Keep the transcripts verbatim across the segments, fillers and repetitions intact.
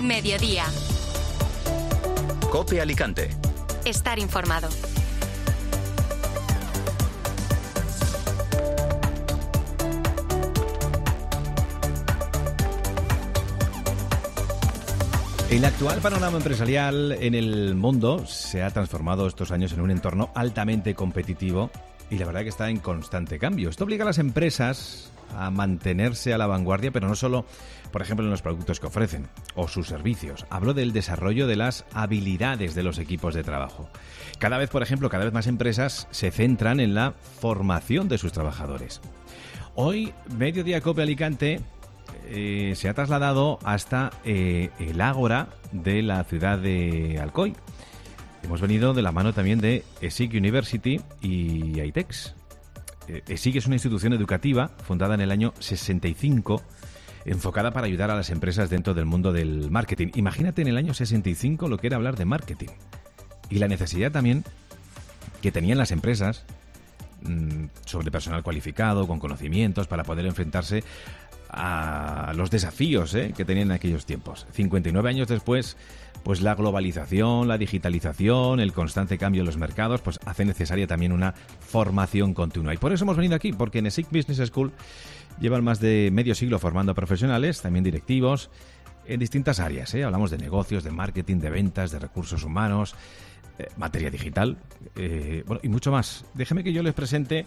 Mediodía. COPE Alicante. Estar informado. El actual panorama empresarial en el mundo se ha transformado estos años en un entorno altamente competitivo y la verdad que está en constante cambio. Esto obliga a las empresas a mantenerse a la vanguardia, pero no solo, por ejemplo, en los productos que ofrecen o sus servicios. Hablo del desarrollo de las habilidades de los equipos de trabajo. Cada vez, por ejemplo, cada vez más empresas se centran en la formación de sus trabajadores. Hoy, Mediodía COPE Alicante Eh, se ha trasladado hasta eh, el Ágora de la ciudad de Alcoy. Hemos venido de la mano también de ESIC University y AITEX. Eh, ESIC es una institución educativa fundada en el año sesenta y cinco, enfocada para ayudar a las empresas dentro del mundo del marketing. Imagínate en el año sesenta y cinco lo que era hablar de marketing y la necesidad también que tenían las empresas mmm, sobre personal cualificado, con conocimientos, para poder enfrentarse a los desafíos ¿eh? que tenían en aquellos tiempos. cincuenta y nueve años después, pues la globalización, la digitalización, el constante cambio en los mercados, pues hace necesaria también una formación continua. Y por eso hemos venido aquí, porque en ESIC Business School llevan más de medio siglo formando profesionales, también directivos, en distintas áreas. ¿eh? Hablamos de negocios, de marketing, de ventas, de recursos humanos, eh, materia digital, eh, bueno, y mucho más. Déjeme que yo les presente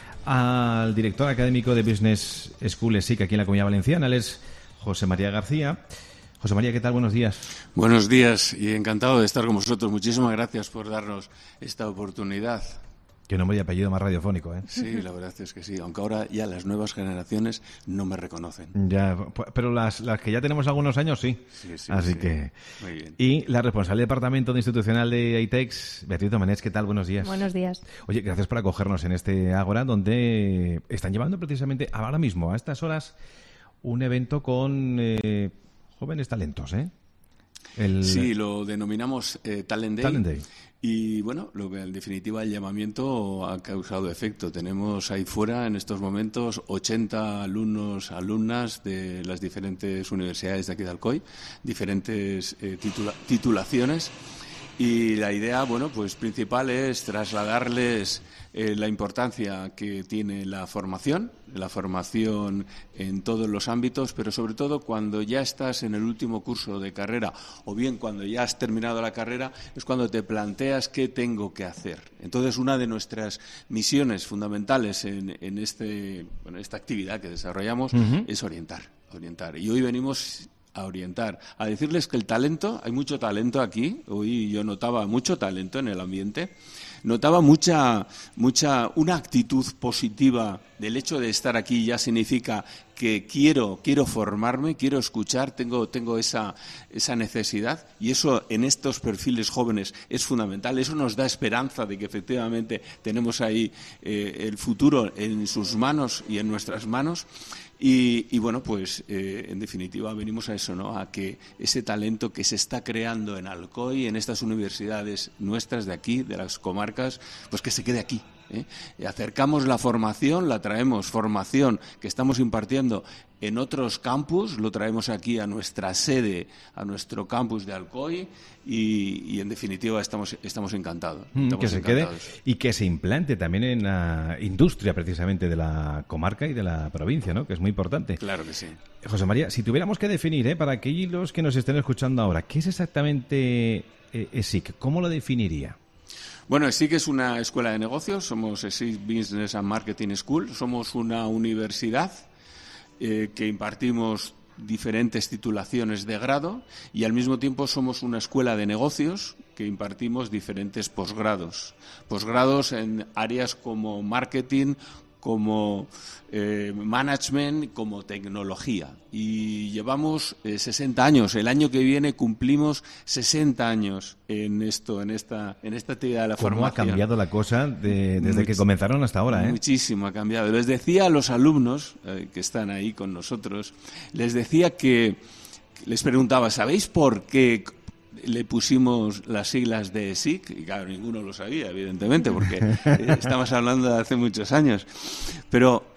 al director académico de Business School ESIC aquí en la Comunidad Valenciana. Él es José María García. José María, ¿qué tal? Buenos días. Buenos días y encantado de estar con vosotros. Muchísimas gracias por darnos esta oportunidad. Qué nombre y apellido más radiofónico, ¿eh? Sí, la verdad es que sí. Aunque ahora ya las nuevas generaciones no me reconocen. Ya, pero las, las que ya tenemos algunos años, sí. Sí, sí. Así sí. que... Muy bien. Y la responsable del Departamento de Institucional de AITEX, Beatriz Domenech, ¿qué tal? Buenos días. Buenos días. Oye, gracias por acogernos en este Ágora, donde están llevando precisamente ahora mismo, a estas horas, un evento con eh, jóvenes talentos, ¿eh? El... Sí, lo denominamos eh, Talent Day. Talent Day. Y bueno, lo que en definitiva el llamamiento ha causado efecto. Tenemos ahí fuera en estos momentos ochenta alumnos, alumnas de las diferentes universidades de aquí de Alcoy, diferentes eh, titula- titulaciones. Y la idea, bueno, pues principal es trasladarles eh, la importancia que tiene la formación, la formación en todos los ámbitos, pero sobre todo cuando ya estás en el último curso de carrera o bien cuando ya has terminado la carrera, es cuando te planteas qué tengo que hacer. Entonces, una de nuestras misiones fundamentales en, en este, bueno, esta actividad que desarrollamos uh-huh. es orientar, orientar. Y hoy venimos a orientar, a decirles que el talento, hay mucho talento aquí, hoy yo notaba mucho talento en el ambiente, notaba mucha, mucha, una actitud positiva del hecho de estar aquí ya significa que quiero, quiero formarme, quiero escuchar, tengo, tengo esa, esa necesidad y eso en estos perfiles jóvenes es fundamental, eso nos da esperanza de que efectivamente tenemos ahí eh, el futuro en sus manos y en nuestras manos. Y, y bueno, pues eh, en definitiva venimos a eso, ¿no? A que ese talento que se está creando en Alcoy, en estas universidades nuestras de aquí, de las comarcas, pues que se quede aquí. ¿eh? Acercamos la formación, la traemos, formación que estamos impartiendo en otros campus, lo traemos aquí a nuestra sede, a nuestro campus de Alcoy y, y en definitiva estamos, estamos encantados. Estamos que se encantados. quede y que se implante también en la industria precisamente de la comarca y de la provincia, ¿no? Que es muy importante. Claro que sí. José María, si tuviéramos que definir, ¿eh? para aquellos que nos estén escuchando ahora, ¿qué es exactamente eh, ESIC? ¿Cómo lo definiría? Bueno, ESIC es una escuela de negocios, somos ESIC Business and Marketing School, somos una universidad eh, que impartimos diferentes titulaciones de grado y al mismo tiempo somos una escuela de negocios que impartimos diferentes posgrados, posgrados en áreas como marketing, como eh, management, como tecnología. Y llevamos eh, sesenta años. El año que viene cumplimos sesenta años en esto, en esta, en esta actividad de la ¿Cómo formación. ha cambiado la cosa de, desde Much, que comenzaron hasta ahora? ¿eh? Muchísimo ha cambiado. Les decía a los alumnos eh, que están ahí con nosotros, les decía que, les preguntaba, ¿sabéis por qué le pusimos las siglas de ESIC? Y claro, ninguno lo sabía, evidentemente, porque estamos hablando de hace muchos años. Pero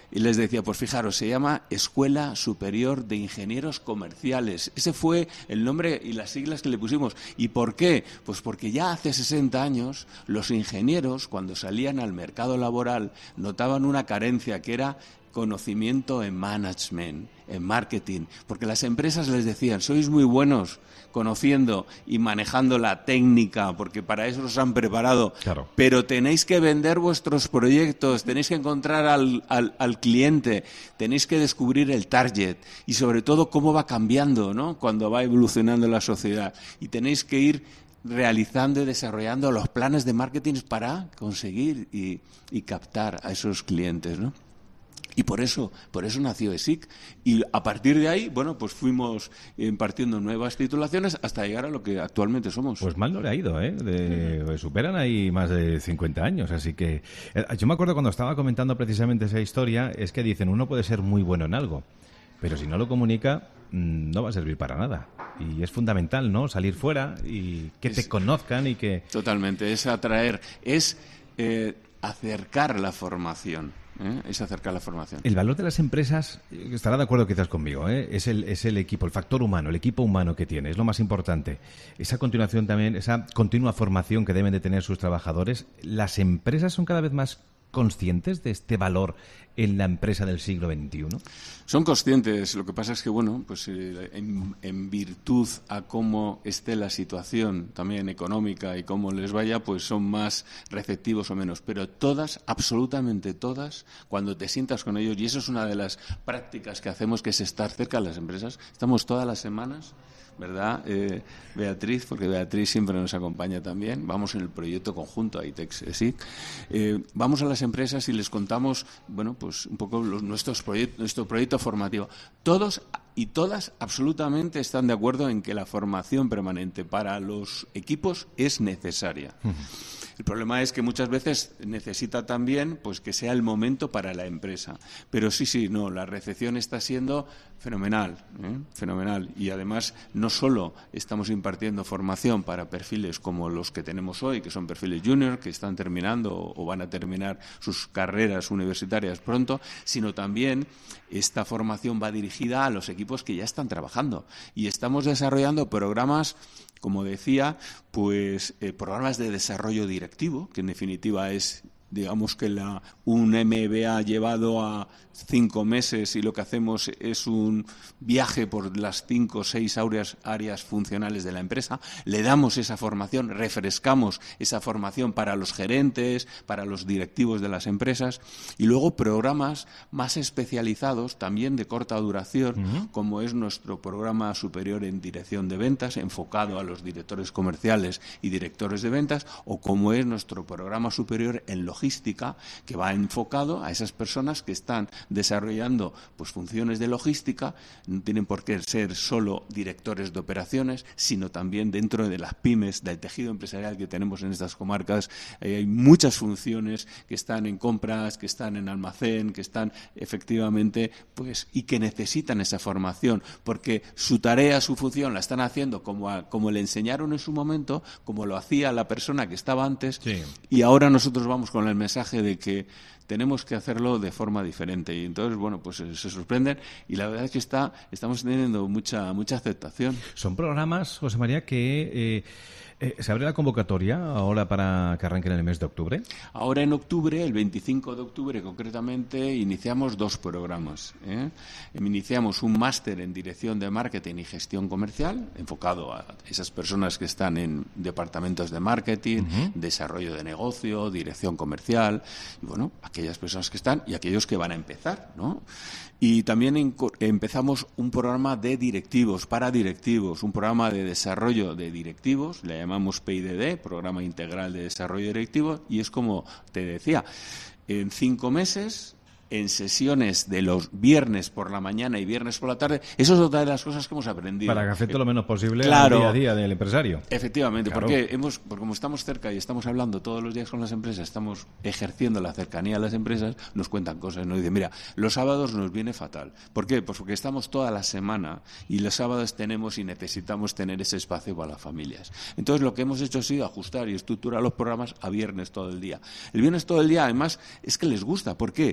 y les decía, pues fijaros, se llama Escuela Superior de Ingenieros Comerciales. Ese fue el nombre y las siglas que le pusimos. ¿Y por qué? Pues porque ya hace sesenta años los ingenieros, cuando salían al mercado laboral, notaban una carencia que era conocimiento en management, en marketing, porque las empresas les decían, sois muy buenos conociendo y manejando la técnica, porque para eso os han preparado, claro, pero tenéis que vender vuestros proyectos, tenéis que encontrar al, al, al cliente, tenéis que descubrir el target y sobre todo cómo va cambiando, ¿no?, cuando va evolucionando la sociedad, y tenéis que ir realizando y desarrollando los planes de marketing para conseguir y, y captar a esos clientes, ¿no? Y por eso, por eso nació E S I C. Y a partir de ahí, bueno, pues fuimos impartiendo nuevas titulaciones hasta llegar a lo que actualmente somos. Pues mal no le ha ido, ¿eh? De, pues superan ahí más de cincuenta años, así que... Yo me acuerdo cuando estaba comentando precisamente esa historia, es que dicen, uno puede ser muy bueno en algo, pero si no lo comunica, no va a servir para nada. Y es fundamental, ¿no?, salir fuera y que te es, conozcan y que... Totalmente, es atraer, es eh, acercar la formación. ¿Eh? Es acercar la formación. El valor de las empresas, estará de acuerdo quizás conmigo, ¿eh? es, el, es el equipo, el factor humano, el equipo humano que tiene, es lo más importante. Esa continuación también, esa continua formación que deben de tener sus trabajadores. ¿Las empresas son cada vez más conscientes de este valor en la empresa del siglo veintiuno? Son conscientes. Lo que pasa es que, bueno, pues eh, en, en virtud a cómo esté la situación también económica y cómo les vaya, pues son más receptivos o menos. Pero todas, absolutamente todas, cuando te sientas con ellos, y eso es una de las prácticas que hacemos, que es estar cerca de las empresas. Estamos todas las semanas, ¿verdad, eh, Beatriz? Porque Beatriz siempre nos acompaña también. Vamos en el proyecto conjunto AITEX E S I C. Eh, vamos a las empresas y les contamos, bueno, pues un poco los, nuestros proyectos, nuestro proyecto formativo. Todos y todas absolutamente están de acuerdo en que la formación permanente para los equipos es necesaria. Uh-huh. El problema es que muchas veces necesita también, pues, que sea el momento para la empresa. Pero sí, sí, no, la recepción está siendo fenomenal, ¿eh? fenomenal. Y además no solo estamos impartiendo formación para perfiles como los que tenemos hoy, que son perfiles junior, que están terminando o van a terminar sus carreras universitarias pronto, sino también esta formación va dirigida a los equipos que ya están trabajando. Y estamos desarrollando programas, como decía, pues eh, programas de desarrollo directivo, que en definitiva es, digamos que la, un M B A llevado a cinco meses, y lo que hacemos es un viaje por las cinco o seis áreas, áreas funcionales de la empresa. Le damos esa formación, refrescamos esa formación para los gerentes, para los directivos de las empresas, y luego programas más especializados, también de corta duración, uh-huh. como es nuestro programa superior en dirección de ventas, enfocado a los directores comerciales y directores de ventas, o como es nuestro programa superior en logística, que va enfocado a esas personas que están desarrollando, pues, funciones de logística. No tienen por qué ser solo directores de operaciones, sino también dentro de las pymes, del tejido empresarial que tenemos en estas comarcas. Eh, hay muchas funciones que están en compras, que están en almacén, que están efectivamente, pues, y que necesitan esa formación, porque su tarea, su función la están haciendo como, a, como le enseñaron en su momento, como lo hacía la persona que estaba antes, sí. Y ahora nosotros vamos con el mensaje de que tenemos que hacerlo de forma diferente, y entonces, bueno, pues se, se sorprenden, y la verdad es que está estamos teniendo mucha mucha aceptación. Son programas, José María, que eh, eh, ¿se abre la convocatoria ahora para que arranquen en el mes de octubre? Ahora en octubre, el veinticinco de octubre concretamente, iniciamos dos programas, ¿eh? Iniciamos un máster en dirección de marketing y gestión comercial, enfocado a esas personas que están en departamentos de marketing, uh-huh. desarrollo de negocio, dirección comercial, y bueno, aquellas personas que están y aquellos que van a empezar, ¿no? Y también en, empezamos un programa de directivos, para directivos, un programa de desarrollo de directivos, le llamamos P I D D, Programa Integral de Desarrollo Directivo, y es como te decía, en cinco meses, en sesiones de los viernes por la mañana y viernes por la tarde. Eso es otra de las cosas que hemos aprendido. Para que afecte eh, lo menos posible claro, al día a día del empresario. Efectivamente, claro. porque hemos, porque como estamos cerca y estamos hablando todos los días con las empresas, estamos ejerciendo la cercanía a las empresas, nos cuentan cosas, nos dicen, mira, los sábados nos viene fatal. ¿Por qué? Pues porque estamos toda la semana y los sábados tenemos y necesitamos tener ese espacio para las familias. Entonces lo que hemos hecho ha sido ajustar y estructurar los programas a viernes todo el día. El viernes todo el día, además, es que les gusta. ¿Por qué? Pues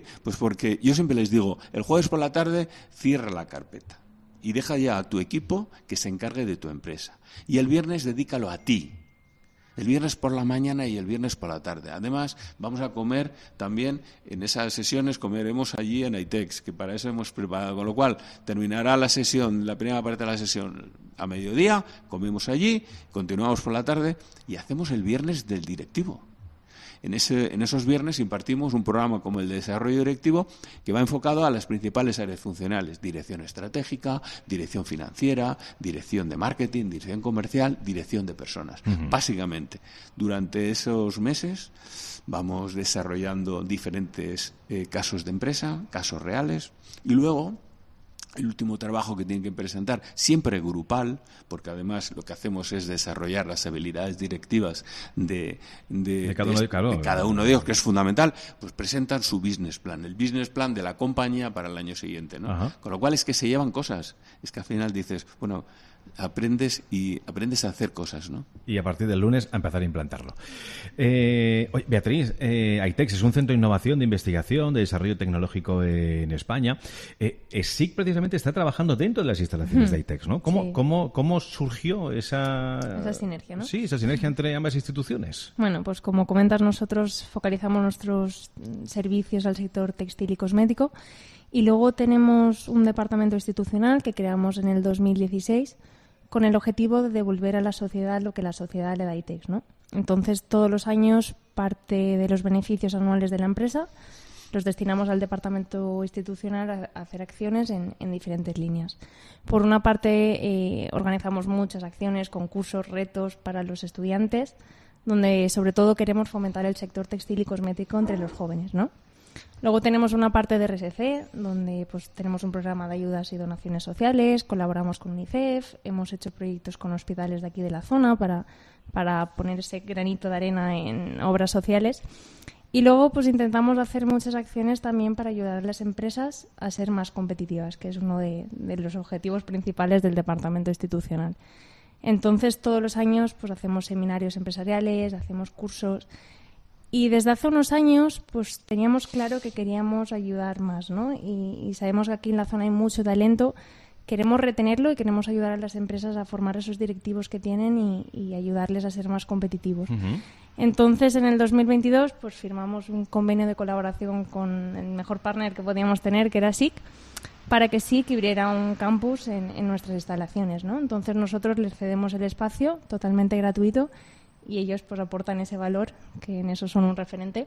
porque yo siempre les digo, el jueves por la tarde cierra la carpeta y deja ya a tu equipo que se encargue de tu empresa. Y el viernes dedícalo a ti. El viernes por la mañana y el viernes por la tarde. Además, vamos a comer también, en esas sesiones comeremos allí en ITEX, que para eso hemos preparado. Con lo cual, terminará la sesión, la primera parte de la sesión a mediodía, comemos allí, continuamos por la tarde y hacemos el viernes del directivo. En, ese, en esos viernes impartimos un programa como el de desarrollo directivo que va enfocado a las principales áreas funcionales: dirección estratégica, dirección financiera, dirección de marketing, dirección comercial, dirección de personas. Uh-huh. Básicamente, durante esos meses vamos desarrollando diferentes eh, casos de empresa, casos reales, y luego el último trabajo que tienen que presentar, siempre grupal, porque además lo que hacemos es desarrollar las habilidades directivas de, de, de, cada, uno de, claro, de cada uno de ellos, que es fundamental, pues presentan su business plan, el business plan de la compañía para el año siguiente, ¿no? Ajá. Con lo cual es que se llevan cosas, es que al final dices, bueno, aprendes y aprendes a hacer cosas, ¿no? Y a partir del lunes a empezar a implantarlo. Eh, oye, Beatriz, eh, ITEX es un centro de innovación, de investigación, de desarrollo tecnológico en España. Eh, S I C precisamente está trabajando dentro de las instalaciones hmm. de ITEX, ¿no? ¿Cómo, sí. cómo, cómo surgió esa... esa sinergia, ¿no? Sí, esa sinergia entre ambas instituciones. Bueno, pues como comentas, nosotros focalizamos nuestros servicios al sector textil y cosmético, y luego tenemos un departamento institucional que creamos en el dos mil dieciséis con el objetivo de devolver a la sociedad lo que la sociedad le da a ITEX, ¿no? Entonces, todos los años, parte de los beneficios anuales de la empresa los destinamos al departamento institucional a hacer acciones en, en diferentes líneas. Por una parte, eh, organizamos muchas acciones, concursos, retos para los estudiantes, donde sobre todo queremos fomentar el sector textil y cosmético entre los jóvenes, ¿no? Luego tenemos una parte de R S C, donde pues tenemos un programa de ayudas y donaciones sociales, colaboramos con UNICEF, hemos hecho proyectos con hospitales de aquí de la zona para, para poner ese granito de arena en obras sociales. Y luego pues intentamos hacer muchas acciones también para ayudar a las empresas a ser más competitivas, que es uno de, de los objetivos principales del departamento institucional. Entonces, todos los años pues hacemos seminarios empresariales, hacemos cursos. Y desde hace unos años pues teníamos claro que queríamos ayudar más, ¿no? Y, y sabemos que aquí en la zona hay mucho talento, queremos retenerlo y queremos ayudar a las empresas a formar esos directivos que tienen y, y ayudarles a ser más competitivos. Uh-huh. Entonces, en el dos mil veintidós pues firmamos un convenio de colaboración con el mejor partner que podíamos tener, que era S I C, para que S I C abriera un campus en, en nuestras instalaciones, ¿no? Entonces, nosotros les cedemos el espacio totalmente gratuito y ellos pues aportan ese valor, que en eso son un referente,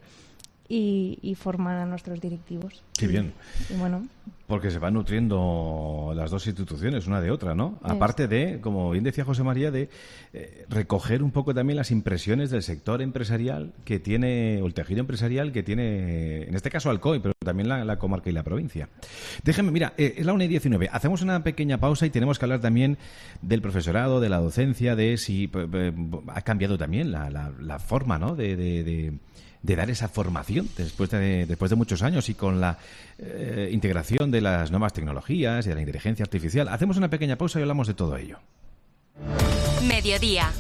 y, y forman a nuestros directivos. Qué bien. Y, y bueno, porque se van nutriendo las dos instituciones una de otra, ¿no? Es. Aparte de, como bien decía José María, de eh, recoger un poco también las impresiones del sector empresarial que tiene, o el tejido empresarial que tiene, en este caso Alcoy, pero también la, la comarca y la provincia. Déjenme, mira, eh, es la una y diecinueve. Hacemos una pequeña pausa y tenemos que hablar también del profesorado, de la docencia, de si eh, ha cambiado también la, la, la forma, ¿no?, de... de, de de dar esa formación después de, después de muchos años y con la eh, integración de las nuevas tecnologías y de la inteligencia artificial. Hacemos una pequeña pausa y hablamos de todo ello. Mediodía.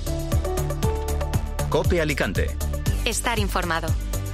COPE Alicante. Estar informado.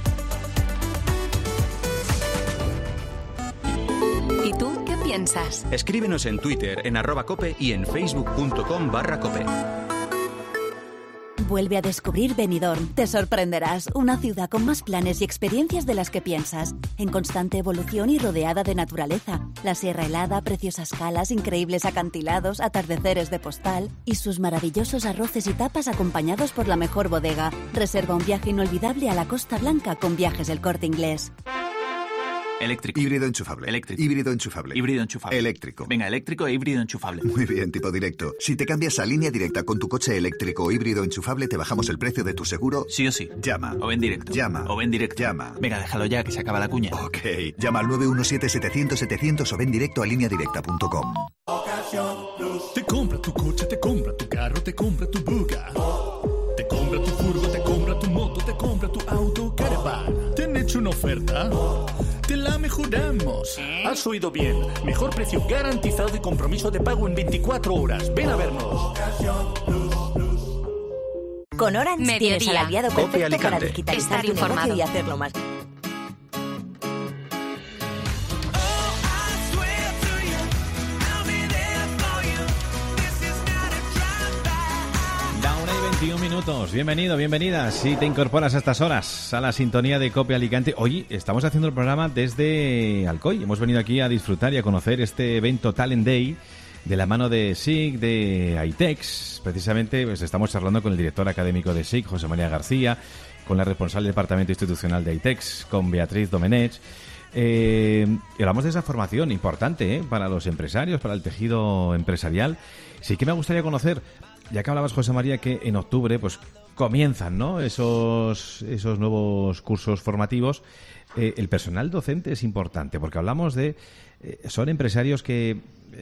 ¿Y tú qué piensas? Escríbenos en Twitter, en arroba cope y en facebook.com barra cope. Vuelve a descubrir Benidorm. Te sorprenderás. Una ciudad con más planes y experiencias de las que piensas. En constante evolución y rodeada de naturaleza. La Sierra Helada, preciosas calas, increíbles acantilados, atardeceres de postal y sus maravillosos arroces y tapas acompañados por la mejor bodega. Reserva un viaje inolvidable a la Costa Blanca con Viajes El Corte Inglés. Eléctrico. Híbrido enchufable. Eléctrico. Híbrido enchufable. Híbrido enchufable. Eléctrico. Venga, eléctrico e híbrido enchufable. Muy bien, tipo directo. Si te cambias a Línea Directa con tu coche eléctrico o híbrido enchufable, te bajamos el precio de tu seguro. Sí o sí. Llama. O ven directo. Llama. O ven directo. Llama. Venga, déjalo ya, que se acaba la cuña. Ok. Llama al nueve uno siete, setecientos, setecientos o ven directo a línea directa punto com. Te compra tu coche, te compra tu carro, te compra tu buga. Te compra tu furgo, te compra tu moto, te compra tu auto, caravan. ¿Te han hecho una oferta? Te la mejoramos. Has oído bien. Mejor precio garantizado y compromiso de pago en veinticuatro horas. Ven a vernos. Con Orange Mediodía. Tienes al aliado perfecto para digitalizar Estar tu informado negocio y hacerlo más. minutos. Bienvenido, bienvenida. Si te incorporas a estas horas a la sintonía de COPE Alicante. Hoy estamos haciendo el programa desde Alcoy. Hemos venido aquí a disfrutar y a conocer este evento Talent Day de la mano de S I C, de AITEX. Precisamente pues, estamos charlando con el director académico de S I C, José María García, con la responsable del Departamento Institucional de AITEX, con Beatriz Domenech. Eh, y hablamos de esa formación importante ¿eh? para los empresarios, para el tejido empresarial. Sí que me gustaría conocer, ya que hablabas, José María, que en octubre pues comienzan ¿no? esos, esos nuevos cursos formativos. Eh, el personal docente es importante porque hablamos de... Eh, son empresarios que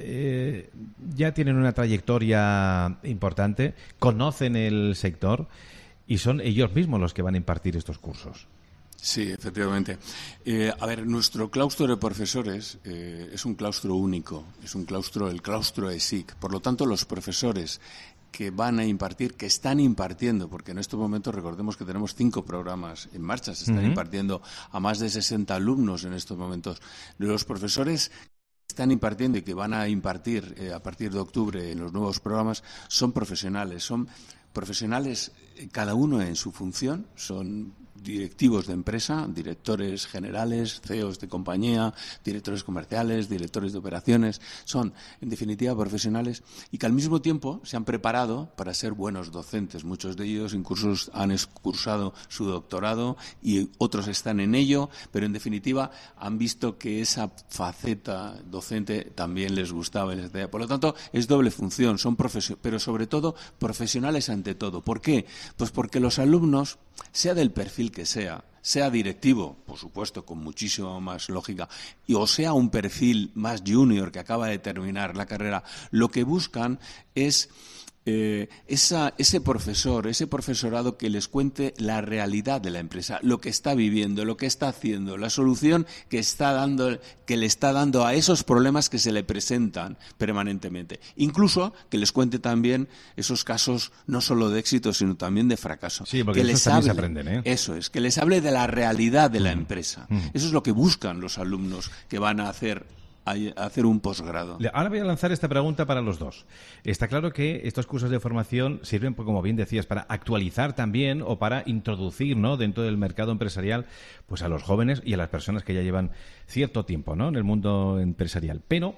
eh, ya tienen una trayectoria importante, conocen el sector y son ellos mismos los que van a impartir estos cursos. Sí, efectivamente. Eh, a ver, nuestro claustro de profesores eh, es un claustro único, es un claustro, el claustro de S I C. Por lo tanto, los profesores que van a impartir, que están impartiendo, porque en estos momentos recordemos que tenemos cinco programas en marcha, se están uh-huh. impartiendo a más de sesenta alumnos en estos momentos. Los profesores que están impartiendo y que van a impartir eh, a partir de octubre en los nuevos programas son profesionales, son profesionales cada uno en su función, son directivos de empresa, directores generales, C E Os de compañía, directores comerciales, directores de operaciones, son en definitiva profesionales y que al mismo tiempo se han preparado para ser buenos docentes. Muchos de ellos incluso han cursado su doctorado y otros están en ello, pero en definitiva han visto que esa faceta docente también les gustaba. Por lo tanto, es doble función, son profesionales, pero sobre todo profesionales ante todo. ¿Por qué? Pues porque los alumnos, sea del perfil que sea, sea directivo, por supuesto, con muchísima más lógica, y o sea un perfil más junior que acaba de terminar la carrera, lo que buscan es eh, esa, ese profesor, ese profesorado que les cuente la realidad de la empresa, lo que está viviendo, lo que está haciendo, la solución que está dando, que le está dando a esos problemas que se le presentan permanentemente. Incluso que les cuente también esos casos no solo de éxito, sino también de fracaso. Sí, porque que les hable, se aprenden, ¿eh? Eso es, que les hable de la realidad de la mm. empresa. Mm. Eso es lo que buscan los alumnos que van a hacer a hacer un posgrado. Ahora voy a lanzar esta pregunta para los dos. Está claro que estos cursos de formación sirven, como bien decías, para actualizar también o para introducir, ¿no?, dentro del mercado empresarial, pues a los jóvenes y a las personas que ya llevan cierto tiempo, ¿no?, en el mundo empresarial. Pero,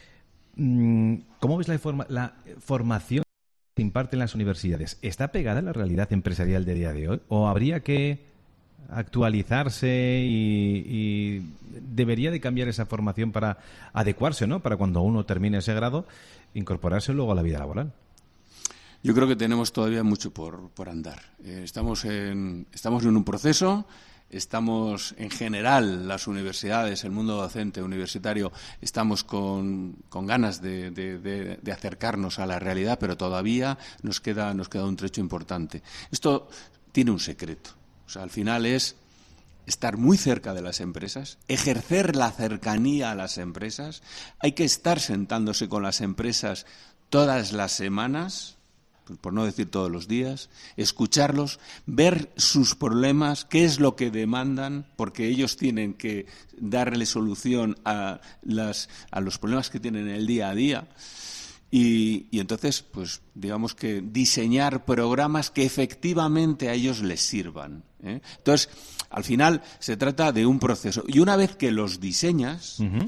¿cómo ves la, informa- la formación que se imparte en las universidades? ¿Está pegada a la realidad empresarial de día de hoy? ¿O habría que actualizarse y, y debería de cambiar esa formación para adecuarse, ¿no?, para cuando uno termine ese grado, incorporarse luego a la vida laboral? Yo creo que tenemos todavía mucho por, por andar. Eh, estamos en, estamos en un proceso, estamos en general, las universidades, el mundo docente universitario, estamos con, con ganas de, de, de, de acercarnos a la realidad, pero todavía nos queda, nos queda un trecho importante. Esto tiene un secreto. O sea, al final es estar muy cerca de las empresas, ejercer la cercanía a las empresas. Hay que estar sentándose con las empresas todas las semanas, por no decir todos los días, escucharlos, ver sus problemas, qué es lo que demandan, porque ellos tienen que darle solución a, las, a los problemas que tienen en el día a día. Y, y entonces, pues, digamos que diseñar programas que efectivamente a ellos les sirvan, ¿eh? Entonces, al final se trata de un proceso. Y una vez que los diseñas, uh-huh.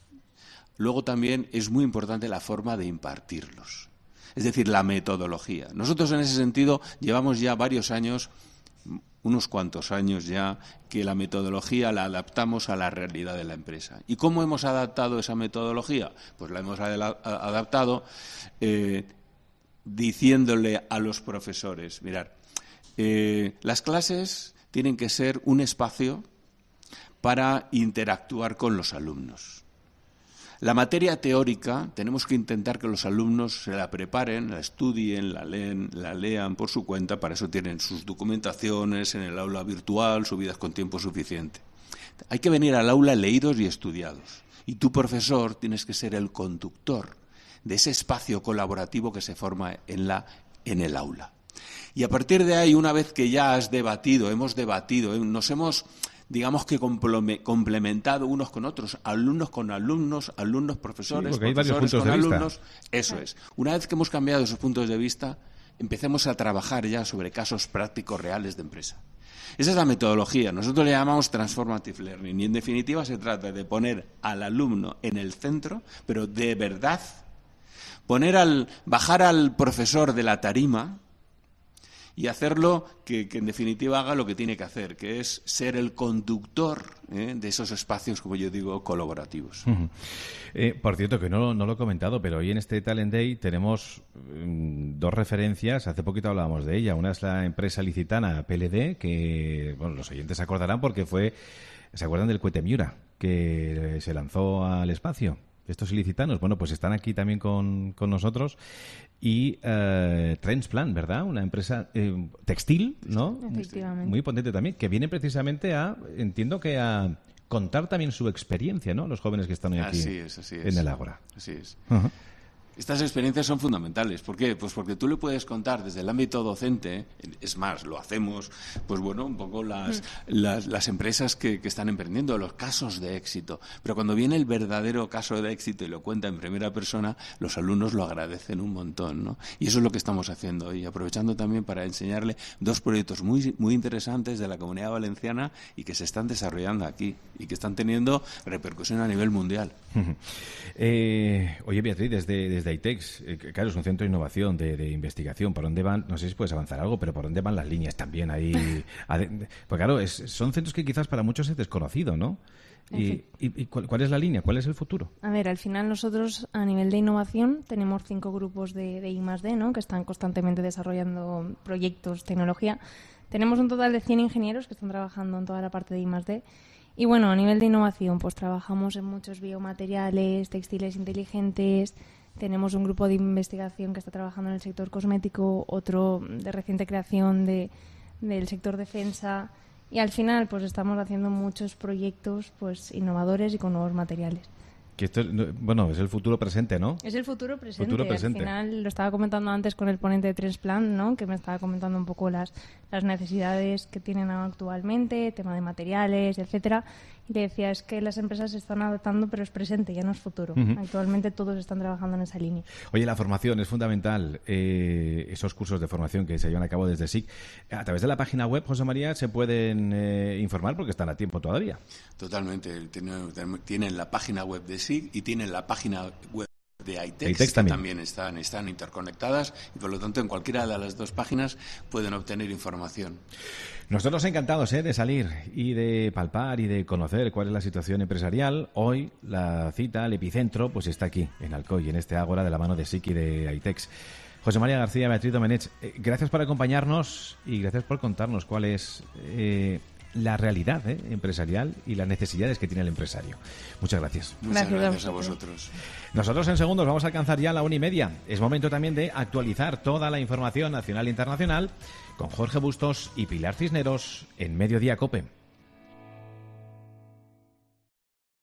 luego también es muy importante la forma de impartirlos. Es decir, la metodología. Nosotros en ese sentido llevamos ya varios años, unos cuantos años ya, que la metodología la adaptamos a la realidad de la empresa. ¿Y cómo hemos adaptado esa metodología? Pues la hemos adaptado eh, diciéndole a los profesores, mirad, eh, las clases tienen que ser un espacio para interactuar con los alumnos. La materia teórica tenemos que intentar que los alumnos se la preparen, la estudien, la leen, la lean por su cuenta. Para eso tienen sus documentaciones en el aula virtual, subidas con tiempo suficiente. Hay que venir al aula leídos y estudiados. Y tú, profesor, tienes que ser el conductor de ese espacio colaborativo que se forma en, la, en el aula. Y a partir de ahí, una vez que ya has debatido, hemos debatido, nos hemos, digamos que complementado unos con otros, alumnos con alumnos, alumnos profesores, sí, profesores con puntos de alumnos, vista. Eso es. Una vez que hemos cambiado esos puntos de vista, empecemos a trabajar ya sobre casos prácticos reales de empresa. Esa es la metodología. Nosotros le llamamos Transformative Learning y, en definitiva, se trata de poner al alumno en el centro, pero de verdad, poner al, bajar al profesor de la tarima y hacerlo que, que en definitiva haga lo que tiene que hacer, que es ser el conductor ¿eh? de esos espacios, como yo digo, colaborativos. Uh-huh. Eh, por cierto, que no, no lo he comentado, pero hoy en este Talent Day tenemos um, dos referencias. Hace poquito hablábamos de ella. Una es la empresa licitana P L D, que bueno, los oyentes se acordarán porque fue, ¿se acuerdan del cohete Miura, que se lanzó al espacio? Estos ilicitanos, bueno, pues están aquí también con, con nosotros. Y eh, Trendsplan, ¿verdad? Una empresa eh, textil, ¿no? Efectivamente. Muy potente también, que viene precisamente a, entiendo que a contar también su experiencia, ¿no? Los jóvenes que están hoy aquí así es, así es. en el Ágora. Así es. Uh-huh. Estas experiencias son fundamentales. ¿Por qué? Pues porque tú le puedes contar desde el ámbito docente, es más, lo hacemos, pues bueno, un poco las, mm. las, las empresas que, que están emprendiendo, los casos de éxito. Pero cuando viene el verdadero caso de éxito y lo cuenta en primera persona, los alumnos lo agradecen un montón, ¿no? Y eso es lo que estamos haciendo hoy, aprovechando también para enseñarle dos proyectos muy, muy interesantes de la Comunidad Valenciana y que se están desarrollando aquí y que están teniendo repercusión a nivel mundial. Uh-huh. eh, oye, Beatriz, desde, desde de I T E X, eh, claro, es un centro de innovación, de, de investigación. ¿Por dónde van? No sé si puedes avanzar algo, pero ¿por dónde van las líneas también ahí? Pues claro, es, son centros que quizás para muchos es desconocido, ¿no? Y, y, y ¿cuál, ¿Cuál es la línea? ¿Cuál es el futuro? A ver, al final nosotros a nivel de innovación tenemos cinco grupos de, de I más D, ¿no? Que están constantemente desarrollando proyectos, tecnología. Tenemos un total de cien ingenieros que están trabajando en toda la parte de I más D. Y bueno, a nivel de innovación, pues trabajamos en muchos biomateriales, textiles inteligentes. Tenemos un grupo de investigación que está trabajando en el sector cosmético, otro de reciente creación de, del sector defensa. Y al final, pues estamos haciendo muchos proyectos pues innovadores y con nuevos materiales. Que esto, bueno, es el futuro presente, ¿no? Es el futuro presente. Futuro presente. Al final, lo estaba comentando antes con el ponente de Trendsplan, ¿no? Que me estaba comentando un poco las, las necesidades que tienen actualmente, tema de materiales, etcétera. Y le decía, es que las empresas se están adaptando, pero es presente, ya no es futuro. Uh-huh. Actualmente todos están trabajando en esa línea. Oye, la formación es fundamental. Eh, esos cursos de formación que se llevan a cabo desde S I C. A través de la página web, José María, se pueden eh, informar porque están a tiempo todavía. Totalmente. Tienen, tienen la página web de S I C y tienen la página web de I T E X, I T E X también. que también están, están interconectadas y por lo tanto en cualquiera de las dos páginas pueden obtener información. Nosotros encantados ¿eh? de salir y de palpar y de conocer cuál es la situación empresarial. Hoy la cita, el epicentro, pues está aquí, en Alcoy, en este Ágora de la mano de S I C y de I T E X. José María García, Beatriz Domenech, eh, gracias por acompañarnos y gracias por contarnos cuál es eh, la realidad ¿eh? empresarial y las necesidades que tiene el empresario. Muchas gracias. Muchas gracias, gracias a vosotros. Nosotros en segundos vamos a alcanzar ya la una y media. Es momento también de actualizar toda la información nacional e internacional con Jorge Bustos y Pilar Cisneros en Mediodía COPE.